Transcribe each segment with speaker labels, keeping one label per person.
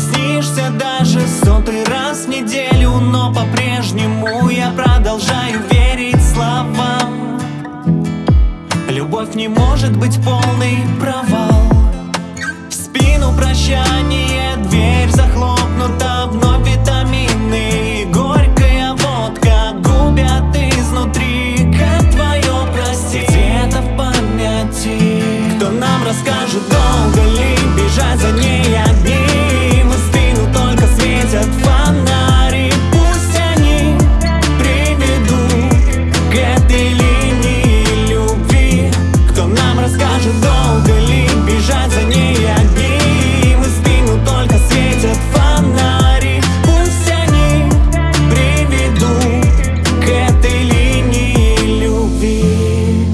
Speaker 1: снишься даже 100-й раз в неделю, но по-прежнему я продолжаю верить словам. Любовь не может быть полный провал. В спину прощание, дверь захлопнута, вновь витамины, горькая водка губят изнутри. Как твое простить? Где-то в памяти. Кто нам расскажет, долго ли бежать за ней одни? Мы в спину только светят фонари. Пусть они приведут к этой линии любви. Кто нам расскажет, долго ли бежать за ней одни? Мы в спину только светят фонари. Пусть они приведут к этой линии любви.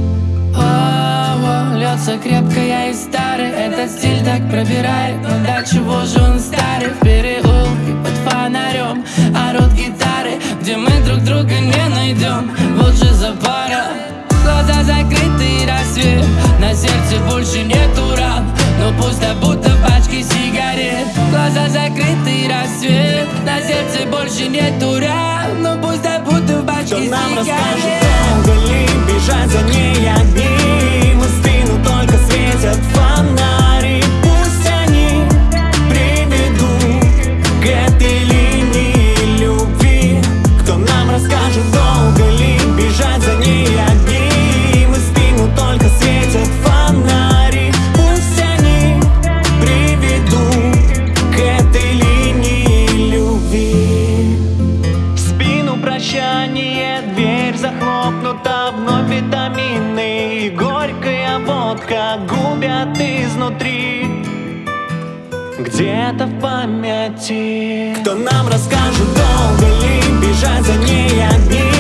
Speaker 2: Льется крепкая и старый, этот стиль так пробирает. Но до чего же он старый? В переулке под фонарем орут гитары, где мы друг друга не найдем. Вот же запара. Глаза закрыты и рассвет, на сердце больше нету ран, но пусто, будто пачки сигарет. Глаза закрыты и рассвет, на сердце больше нету ран, но пусто, будто пачки сигарет.
Speaker 1: Кто нам расскажет, долго ли бежать за ней одни? Мы в спину только светят фонари. Пусть они приведут к этой линии любви. Кто нам расскажет, долго ли бежать за ней одни? Мы в спину только светят фонари. Пусть они приведут к этой линии любви. В спину прощание, дверь захлопнута, вновь витамины и горькая водка губят изнутри. Где-то в памяти. Кто нам расскажет, долго ли бежать за ней одни?